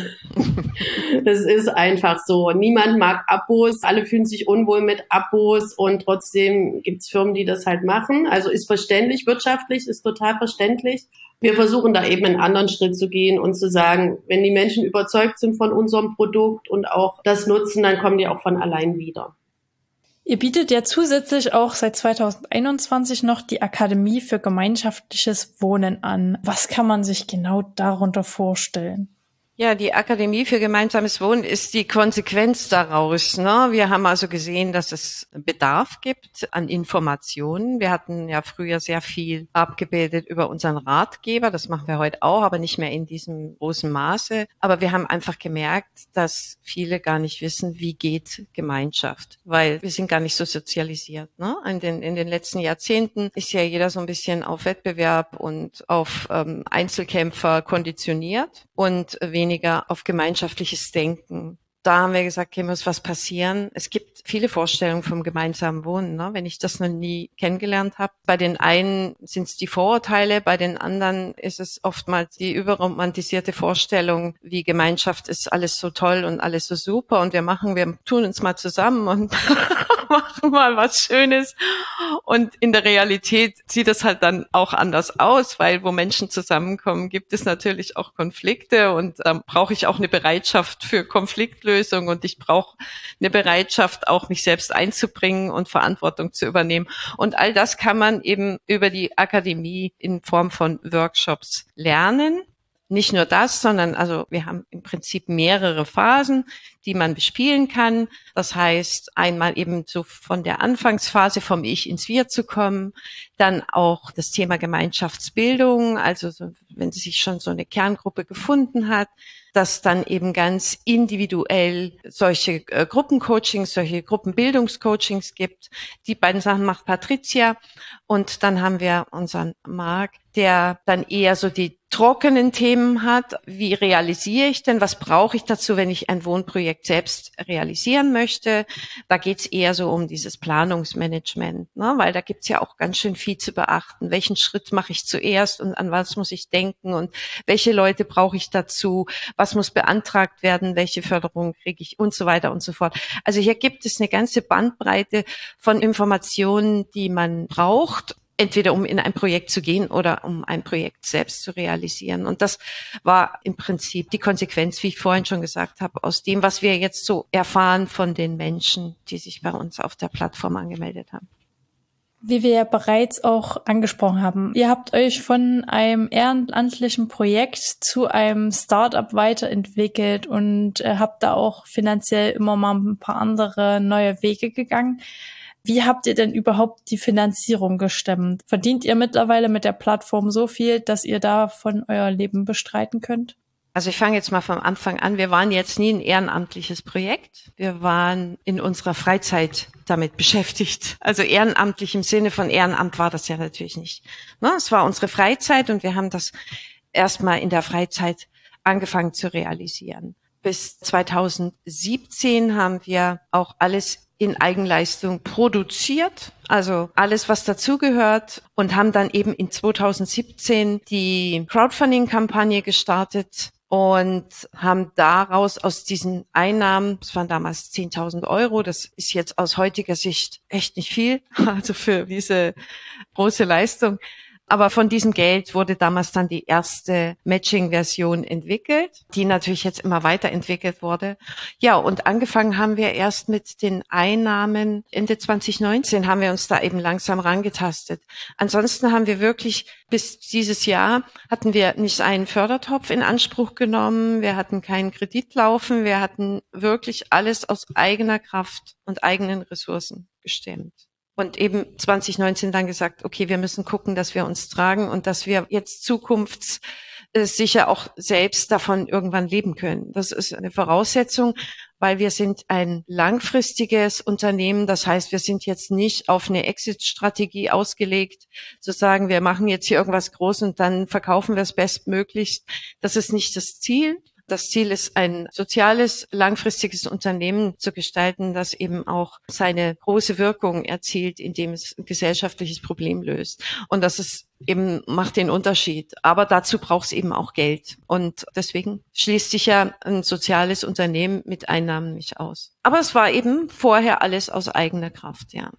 Das ist einfach so. Niemand mag Abos, alle fühlen sich unwohl mit Abos und trotzdem gibt's Firmen, die das halt machen. Also ist verständlich, wirtschaftlich ist total verständlich. Wir versuchen da eben einen anderen Schritt zu gehen und zu sagen, wenn die Menschen überzeugt sind von unserem Produkt und auch das nutzen, dann kommen die auch von allein wieder. Ihr bietet ja zusätzlich auch seit zweitausendeinundzwanzig noch die Akademie für gemeinschaftliches Wohnen an. Was kann man sich genau darunter vorstellen? Ja, die Akademie für gemeinsames Wohnen ist die Konsequenz daraus, ne? Wir haben also gesehen, dass es Bedarf gibt an Informationen. Wir hatten ja früher sehr viel abgebildet über unseren Ratgeber. Das machen wir heute auch, aber nicht mehr in diesem großen Maße. Aber wir haben einfach gemerkt, dass viele gar nicht wissen, wie geht Gemeinschaft, weil wir sind gar nicht so sozialisiert, ne? In den, in den letzten Jahrzehnten ist ja jeder so ein bisschen auf Wettbewerb und auf ähm, Einzelkämpfer konditioniert und weniger auf gemeinschaftliches Denken. Da haben wir gesagt, hier muss was passieren. Es gibt viele Vorstellungen vom gemeinsamen Wohnen, ne? Wenn ich das noch nie kennengelernt habe. Bei den einen sind es die Vorurteile, bei den anderen ist es oftmals die überromantisierte Vorstellung, wie Gemeinschaft ist alles so toll und alles so super und wir machen, wir tun uns mal zusammen und machen mal was Schönes. Und in der Realität sieht es halt dann auch anders aus, weil wo Menschen zusammenkommen, gibt es natürlich auch Konflikte und dann brauche ich auch eine Bereitschaft für Konfliktlösung und ich brauche eine Bereitschaft, auch mich selbst einzubringen und Verantwortung zu übernehmen. Und all das kann man eben über die Akademie in Form von Workshops lernen. Nicht nur das, sondern also wir haben im Prinzip mehrere Phasen, die man bespielen kann. Das heißt, einmal eben so von der Anfangsphase vom Ich ins Wir zu kommen, dann auch das Thema Gemeinschaftsbildung, also so, wenn sich schon so eine Kerngruppe gefunden hat, dass dann eben ganz individuell solche äh, Gruppencoachings, solche Gruppenbildungscoachings gibt. Die beiden Sachen macht Patricia und dann haben wir unseren Marc, der dann eher so die trockenen Themen hat. Wie realisiere ich denn? Was brauche ich dazu, wenn ich ein Wohnprojekt selbst realisieren möchte? Da geht's eher so um dieses Planungsmanagement, ne? Weil da gibt's ja auch ganz schön viel zu beachten. Welchen Schritt mache ich zuerst und an was muss ich denken und welche Leute brauche ich dazu? Was muss beantragt werden? Welche Förderung kriege ich und so weiter und so fort. Also hier gibt es eine ganze Bandbreite von Informationen, die man braucht, entweder um in ein Projekt zu gehen oder um ein Projekt selbst zu realisieren. Und das war im Prinzip die Konsequenz, wie ich vorhin schon gesagt habe, aus dem, was wir jetzt so erfahren von den Menschen, die sich bei uns auf der Plattform angemeldet haben. Wie wir ja bereits auch angesprochen haben, ihr habt euch von einem ehrenamtlichen Projekt zu einem Start-up weiterentwickelt und äh, habt da auch finanziell immer mal ein paar andere neue Wege gegangen. Wie habt ihr denn überhaupt die Finanzierung gestemmt? Verdient ihr mittlerweile mit der Plattform so viel, dass ihr davon euer Leben bestreiten könnt? Also ich fange jetzt mal vom Anfang an. Wir waren jetzt nie ein ehrenamtliches Projekt. Wir waren in unserer Freizeit damit beschäftigt. Also ehrenamtlich im Sinne von Ehrenamt war das ja natürlich nicht. Ne? Es war unsere Freizeit und wir haben das erstmal in der Freizeit angefangen zu realisieren. Bis zweitausendsiebzehn haben wir auch alles in Eigenleistung produziert, also alles, was dazugehört, und haben dann eben in zweitausendsiebzehn die Crowdfunding-Kampagne gestartet und haben daraus aus diesen Einnahmen, das waren damals zehntausend Euro, das ist jetzt aus heutiger Sicht echt nicht viel, also für diese große Leistung, Aber von diesem Geld wurde damals dann die erste Matching-Version entwickelt, die natürlich jetzt immer weiterentwickelt wurde. Ja, und angefangen haben wir erst mit den Einnahmen. Ende zwanzig neunzehn haben wir uns da eben langsam rangetastet. Ansonsten haben wir wirklich bis dieses Jahr hatten wir nicht einen Fördertopf in Anspruch genommen. Wir hatten keinen Kredit laufen. Wir hatten wirklich alles aus eigener Kraft und eigenen Ressourcen gestemmt. Und eben zwanzig neunzehn dann gesagt, okay, wir müssen gucken, dass wir uns tragen und dass wir jetzt zukunftssicher auch selbst davon irgendwann leben können. Das ist eine Voraussetzung, weil wir sind ein langfristiges Unternehmen. Das heißt, wir sind jetzt nicht auf eine Exit-Strategie ausgelegt, zu sagen, wir machen jetzt hier irgendwas groß und dann verkaufen wir es bestmöglichst. Das ist nicht das Ziel. Das Ziel ist, ein soziales, langfristiges Unternehmen zu gestalten, das eben auch seine große Wirkung erzielt, indem es ein gesellschaftliches Problem löst. Und das ist eben, macht den Unterschied. Aber dazu braucht es eben auch Geld. Und deswegen schließt sich ja ein soziales Unternehmen mit Einnahmen nicht aus. Aber es war eben vorher alles aus eigener Kraft, ja.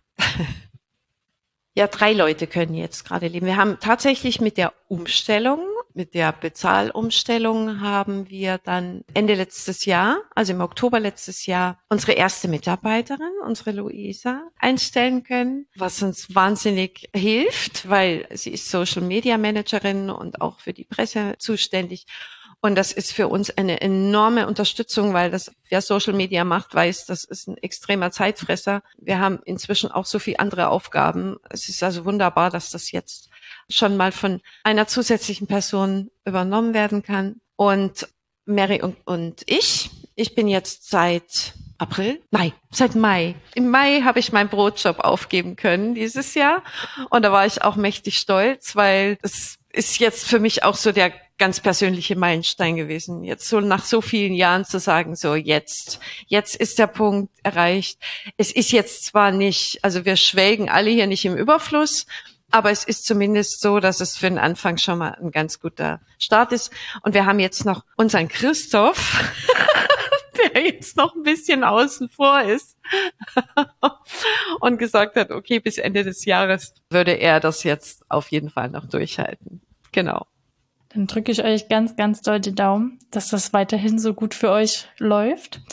Ja, drei Leute können jetzt gerade leben. Wir haben tatsächlich mit der Umstellung, mit der Bezahlumstellung haben wir dann Ende letztes Jahr, also im Oktober letztes Jahr, unsere erste Mitarbeiterin, unsere Luisa, einstellen können, was uns wahnsinnig hilft, weil sie ist Social Media Managerin und auch für die Presse zuständig. Und das ist für uns eine enorme Unterstützung, weil das, wer Social Media macht, weiß, das ist ein extremer Zeitfresser. Wir haben inzwischen auch so viele andere Aufgaben. Es ist also wunderbar, dass das jetzt schon mal von einer zusätzlichen Person übernommen werden kann. Und Mary und, und ich, ich bin jetzt seit April? Nein, seit Mai. Im Mai habe ich meinen Brotjob aufgeben können dieses Jahr. Und da war ich auch mächtig stolz, weil es ist jetzt für mich auch so der ganz persönliche Meilenstein gewesen. Jetzt so nach so vielen Jahren zu sagen, so jetzt, jetzt ist der Punkt erreicht. Es ist jetzt zwar nicht, also wir schwelgen alle hier nicht im Überfluss, aber es ist zumindest so, dass es für den Anfang schon mal ein ganz guter Start ist. Und wir haben jetzt noch unseren Christoph, der jetzt noch ein bisschen außen vor ist und gesagt hat, okay, bis Ende des Jahres würde er das jetzt auf jeden Fall noch durchhalten. Genau. Dann drücke ich euch ganz, ganz doll die Daumen, dass das weiterhin so gut für euch läuft.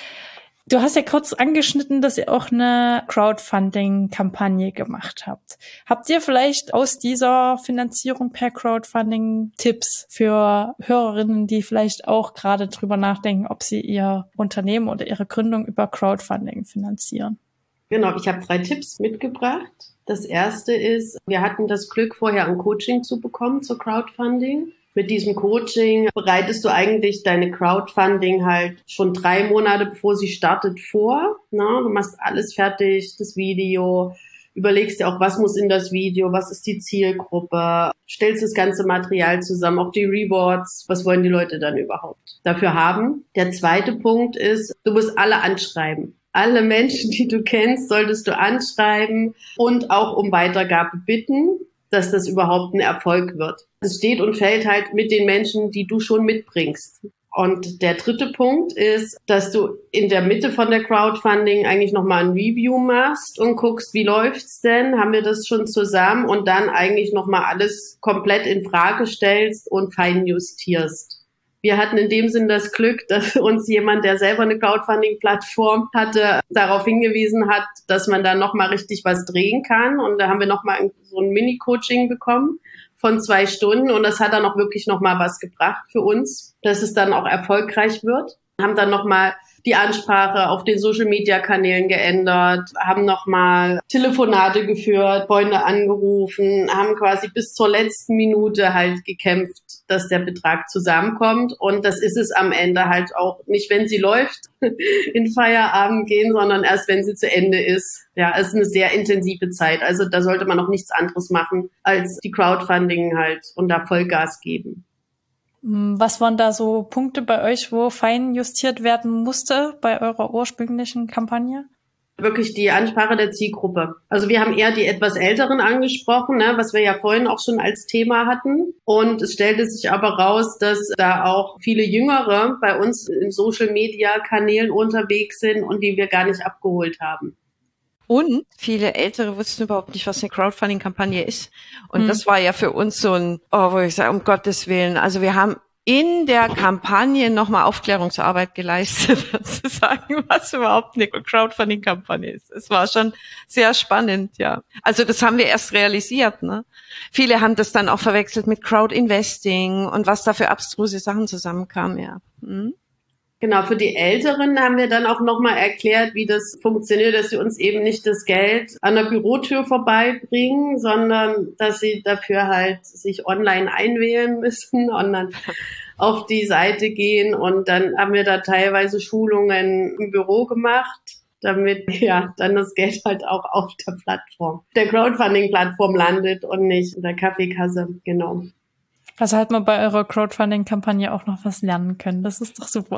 Du hast ja kurz angeschnitten, dass ihr auch eine Crowdfunding-Kampagne gemacht habt. Habt ihr vielleicht aus dieser Finanzierung per Crowdfunding Tipps für Hörerinnen, die vielleicht auch gerade drüber nachdenken, ob sie ihr Unternehmen oder ihre Gründung über Crowdfunding finanzieren? Genau, ich habe drei Tipps mitgebracht. Das erste ist, wir hatten das Glück, vorher ein Coaching zu bekommen zur Crowdfunding. Mit diesem Coaching bereitest du eigentlich deine Crowdfunding halt schon drei Monate, bevor sie startet, vor. Na, du machst alles fertig, das Video, überlegst dir auch, was muss in das Video, was ist die Zielgruppe, stellst das ganze Material zusammen, auch die Rewards, was wollen die Leute dann überhaupt dafür haben. Der zweite Punkt ist, du musst alle anschreiben. Alle Menschen, die du kennst, solltest du anschreiben und auch um Weitergabe bitten, dass das überhaupt ein Erfolg wird. Es steht und fällt halt mit den Menschen, die du schon mitbringst. Und der dritte Punkt ist, dass du in der Mitte von der Crowdfunding eigentlich nochmal ein Review machst und guckst, wie läuft's denn? Haben wir das schon zusammen? Und dann eigentlich nochmal alles komplett in Frage stellst und fein justierst. Wir hatten in dem Sinn das Glück, dass uns jemand, der selber eine Crowdfunding-Plattform hatte, darauf hingewiesen hat, dass man da nochmal richtig was drehen kann. Und da haben wir nochmal so ein Mini-Coaching bekommen von zwei Stunden. Und das hat dann auch wirklich nochmal was gebracht für uns, dass es dann auch erfolgreich wird. Wir haben dann nochmal die Ansprache auf den Social-Media-Kanälen geändert, haben nochmal Telefonate geführt, Freunde angerufen, haben quasi bis zur letzten Minute halt gekämpft, dass der Betrag zusammenkommt. Und das ist es am Ende halt auch nicht, wenn sie läuft, in Feierabend gehen, sondern erst, wenn sie zu Ende ist. Ja, es ist eine sehr intensive Zeit. Also da sollte man noch nichts anderes machen, als die Crowdfunding halt und da Vollgas geben. Was waren da so Punkte bei euch, wo fein justiert werden musste bei eurer ursprünglichen Kampagne? Wirklich die Ansprache der Zielgruppe. Also wir haben eher die etwas Älteren angesprochen, ne, was wir ja vorhin auch schon als Thema hatten. Und es stellte sich aber raus, dass da auch viele Jüngere bei uns in Social-Media-Kanälen unterwegs sind und die wir gar nicht abgeholt haben. Und viele Ältere wussten überhaupt nicht, was eine Crowdfunding-Kampagne ist. Und Mhm. das war ja für uns so ein, oh, wo ich sage, um Gottes Willen. Also wir haben in der Kampagne nochmal Aufklärungsarbeit geleistet, zu sagen, was überhaupt eine Crowdfunding-Kampagne ist. Es war schon sehr spannend, ja. Also das haben wir erst realisiert, ne? Viele haben das dann auch verwechselt mit Crowd-Investing und was da für abstruse Sachen zusammenkamen, ja. Hm? Genau, für die Älteren haben wir dann auch nochmal erklärt, wie das funktioniert, dass sie uns eben nicht das Geld an der Bürotür vorbeibringen, sondern dass sie dafür halt sich online einwählen müssen und dann auf die Seite gehen. Und dann haben wir da teilweise Schulungen im Büro gemacht, damit ja dann das Geld halt auch auf der Plattform, der Crowdfunding-Plattform landet und nicht in der Kaffeekasse, genau. Also hat man bei eurer Crowdfunding-Kampagne auch noch was lernen können. Das ist doch super.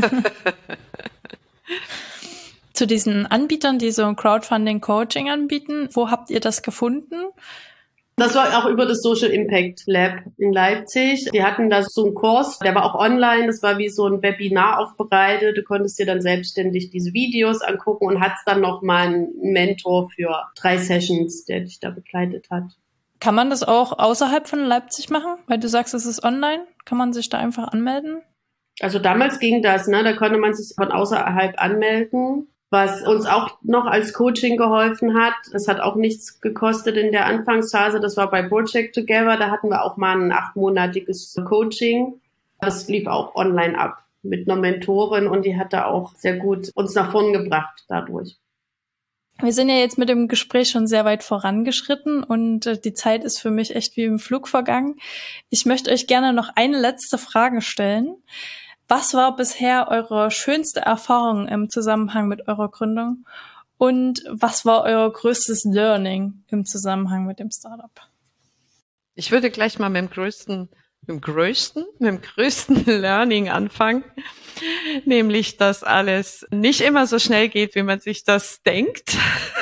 Zu diesen Anbietern, die so ein Crowdfunding-Coaching anbieten, wo habt ihr das gefunden? Das war auch über das Social Impact Lab in Leipzig. Die hatten da so einen Kurs, der war auch online, das war wie so ein Webinar aufbereitet. Du konntest dir dann selbstständig diese Videos angucken und hattest dann nochmal einen Mentor für drei Sessions, der dich da begleitet hat. Kann man das auch außerhalb von Leipzig machen? Weil du sagst, es ist online. Kann man sich da einfach anmelden? Also damals ging das, ne? Da konnte man sich von außerhalb anmelden. Was uns auch noch als Coaching geholfen hat, das hat auch nichts gekostet in der Anfangsphase, das war bei Project Together, da hatten wir auch mal ein achtmonatiges Coaching. Das lief auch online ab mit einer Mentorin und die hat da auch sehr gut uns nach vorn gebracht dadurch. Wir sind ja jetzt mit dem Gespräch schon sehr weit vorangeschritten und äh, die Zeit ist für mich echt wie im Flug vergangen. Ich möchte euch gerne noch eine letzte Frage stellen. Was war bisher eure schönste Erfahrung im Zusammenhang mit eurer Gründung? Und was war euer größtes Learning im Zusammenhang mit dem Startup? Ich würde gleich mal mit dem größten, mit dem größten, mit dem größten Learning anfangen. Nämlich, dass alles nicht immer so schnell geht, wie man sich das denkt.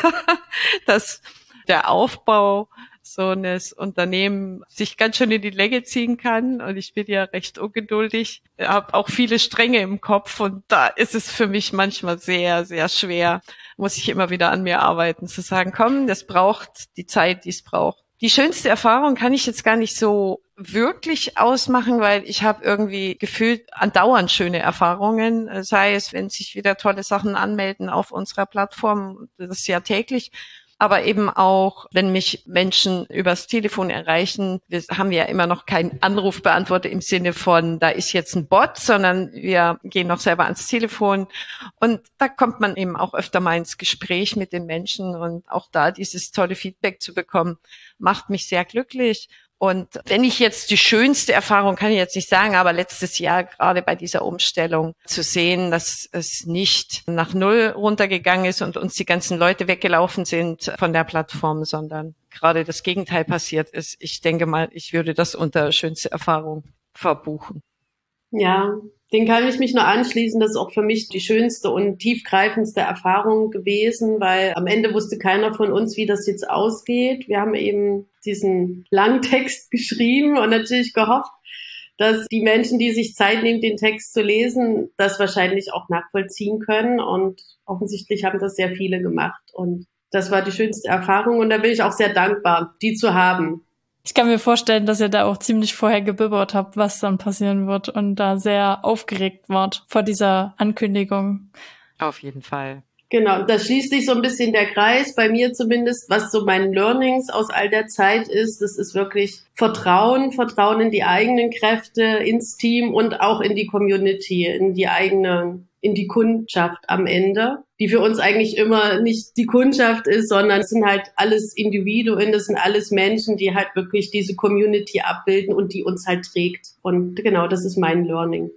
Dass der Aufbau so eines Unternehmen sich ganz schön in die Länge ziehen kann. Und ich bin ja recht ungeduldig, habe auch viele Stränge im Kopf. Und da ist es für mich manchmal sehr, sehr schwer, muss ich immer wieder an mir arbeiten, zu sagen, komm, das braucht die Zeit, die es braucht. Die schönste Erfahrung kann ich jetzt gar nicht so wirklich ausmachen, weil ich habe irgendwie gefühlt andauernd schöne Erfahrungen, sei es, wenn sich wieder tolle Sachen anmelden auf unserer Plattform, das ist ja täglich, aber eben auch, wenn mich Menschen übers Telefon erreichen. Wir haben ja immer noch keinen Anrufbeantworter im Sinne von, da ist jetzt ein Bot, sondern wir gehen noch selber ans Telefon. Und da kommt man eben auch öfter mal ins Gespräch mit den Menschen. Und auch da dieses tolle Feedback zu bekommen, macht mich sehr glücklich. Und wenn ich jetzt die schönste Erfahrung, kann ich jetzt nicht sagen, aber letztes Jahr gerade bei dieser Umstellung zu sehen, dass es nicht nach Null runtergegangen ist und uns die ganzen Leute weggelaufen sind von der Plattform, sondern gerade das Gegenteil passiert ist. Ich denke mal, ich würde das unter schönste Erfahrung verbuchen. Ja, den kann ich mich nur anschließen. Das ist auch für mich die schönste und tiefgreifendste Erfahrung gewesen, weil am Ende wusste keiner von uns, wie das jetzt ausgeht. Wir haben eben diesen langen Text geschrieben und natürlich gehofft, dass die Menschen, die sich Zeit nehmen, den Text zu lesen, das wahrscheinlich auch nachvollziehen können. Und offensichtlich haben das sehr viele gemacht. Und das war die schönste Erfahrung. Und da bin ich auch sehr dankbar, die zu haben. Ich kann mir vorstellen, dass ihr da auch ziemlich vorher gebibbert habt, was dann passieren wird und da sehr aufgeregt wart vor dieser Ankündigung. Auf jeden Fall. Genau, da schließt sich so ein bisschen der Kreis, bei mir zumindest, was so mein Learnings aus all der Zeit ist. Das ist wirklich Vertrauen, Vertrauen in die eigenen Kräfte, ins Team und auch in die Community, in die eigene, in die Kundschaft am Ende, die für uns eigentlich immer nicht die Kundschaft ist, sondern es sind halt alles Individuen, das sind alles Menschen, die halt wirklich diese Community abbilden und die uns halt trägt. Und genau, das ist mein Learning.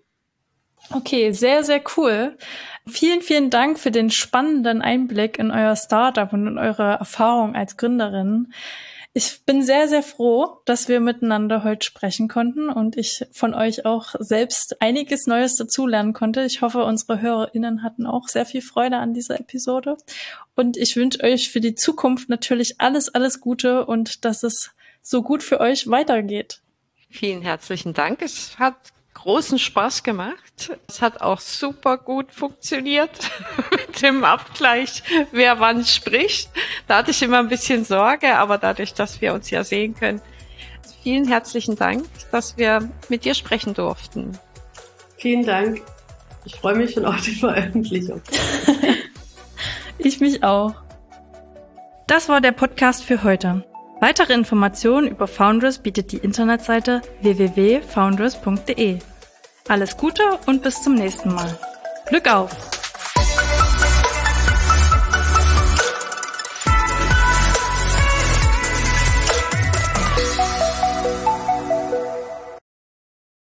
Okay, sehr, sehr cool. Vielen, vielen Dank für den spannenden Einblick in euer Startup und in eure Erfahrung als Gründerin. Ich bin sehr, sehr froh, dass wir miteinander heute sprechen konnten und ich von euch auch selbst einiges Neues dazulernen konnte. Ich hoffe, unsere HörerInnen hatten auch sehr viel Freude an dieser Episode. Und ich wünsche euch für die Zukunft natürlich alles, alles Gute und dass es so gut für euch weitergeht. Vielen herzlichen Dank. Es hat großen Spaß gemacht. Es hat auch super gut funktioniert mit dem Abgleich, wer wann spricht. Da hatte ich immer ein bisschen Sorge, aber dadurch, dass wir uns ja sehen können, vielen herzlichen Dank, dass wir mit dir sprechen durften. Vielen Dank. Ich freue mich schon auf die Veröffentlichung. Ich mich auch. Das war der Podcast für heute. Weitere Informationen über Foundress bietet die Internetseite w w w punkt foundress punkt d e. Alles Gute und bis zum nächsten Mal. Glück auf!